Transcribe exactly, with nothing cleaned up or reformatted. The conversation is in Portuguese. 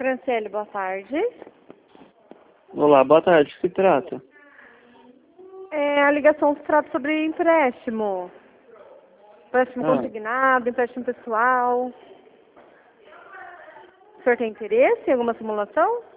Franciele, boa tarde. Olá, boa tarde. O que se trata? É, a ligação se trata sobre empréstimo. Empréstimo Ah, consignado, empréstimo pessoal. O senhor tem interesse em alguma simulação?